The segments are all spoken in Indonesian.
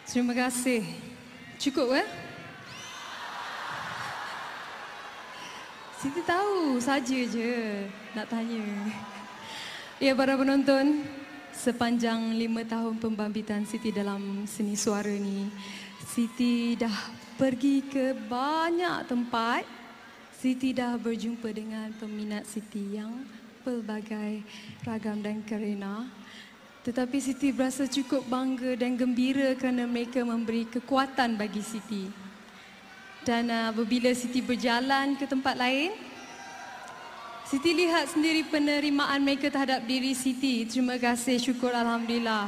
Terima kasih. Cukup ke? Siti tahu saja je nak tanya. Ya, para penonton, sepanjang 5 tahun pembambitan Siti dalam seni suara ni, Siti dah pergi ke banyak tempat. Siti dah berjumpa dengan peminat Siti yang pelbagai ragam dan kerana. Tetapi Siti berasa cukup bangga dan gembira kerana mereka memberi kekuatan bagi Siti. Dan apabila Siti berjalan ke tempat lain, Siti lihat sendiri penerimaan mereka terhadap diri Siti. Terima kasih, syukur, Alhamdulillah.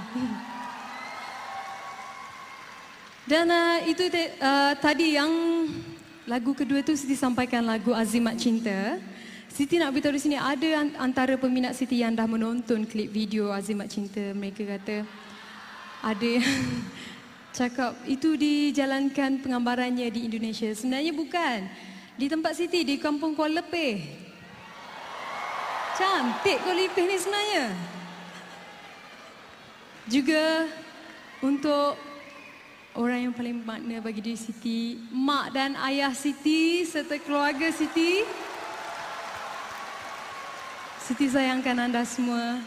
Dan itu tadi yang lagu kedua tu Siti sampaikan lagu Azimat Cinta. Siti nak beritahu di sini ada antara peminat Siti yang dah menonton klip video Azimat Cinta. Mereka kata ada yang cakap itu dijalankan penggambarannya di Indonesia. Sebenarnya bukan. Di tempat Siti, di kampung Kuala Lepeh. Cantik Kuala Lepeh ni sebenarnya. Juga untuk orang yang paling bermakna bagi diri Siti, mak dan ayah Siti serta keluarga Siti. Siti sayangkan anda semua.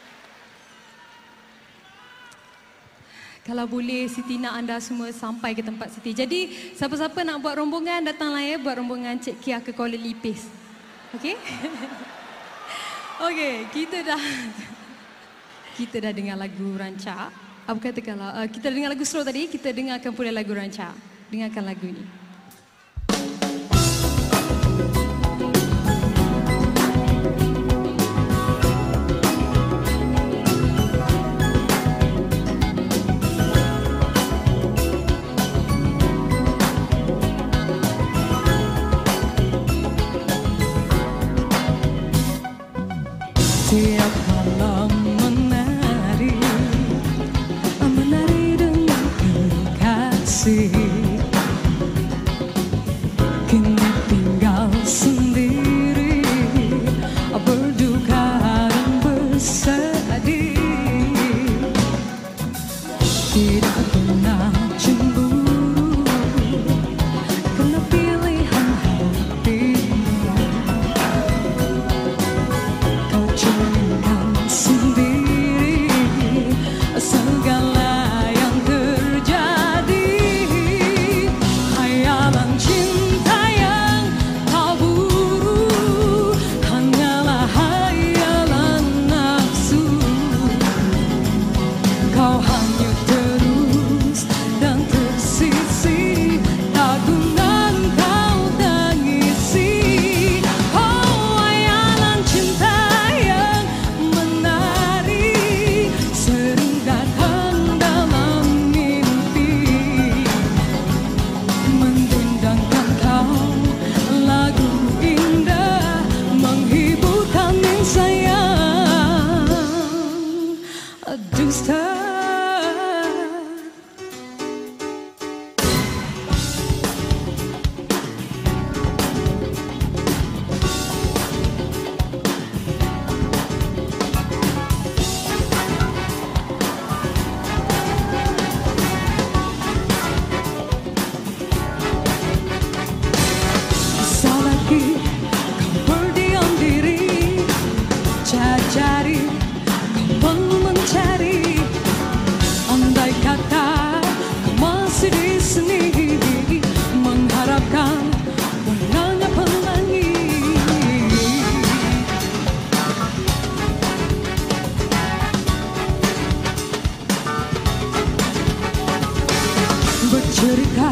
Kalau boleh, Siti nak anda semua sampai ke tempat Siti. Jadi, siapa-siapa nak buat rombongan, datanglah ya, buat rombongan Cik Kia ke Kuala Lipis. Okey? Okey, kita dah dengar lagu Rancak. Apa kata kalau kita dengar lagu slow tadi, kita dengarkan pula lagu Rancak. Dengarkan lagu ni. Tiap malam menari dengan kekasih. Kini tinggal sendiri, berduka dan bersedih. Tidak pernah cemburu karena pilihan hatimu. Kau cerminkan sendiri segala yang terjadi. Hayalan cinta yang tak buru hanyalah hayalan nafsu. Kau hanyut terus dan tersisi, tak guna kau tangisi. Oh, hayalan cinta yang menari sering datang dalam mimpi, mendendangkan kau lagu indah, menghiburkan yang sayang. Dusta. Salahki kau berdiam diri, cari kau perlu mencari. Andai kata kau masih di sini, mengharapkan warnanya pelangi. Bercerita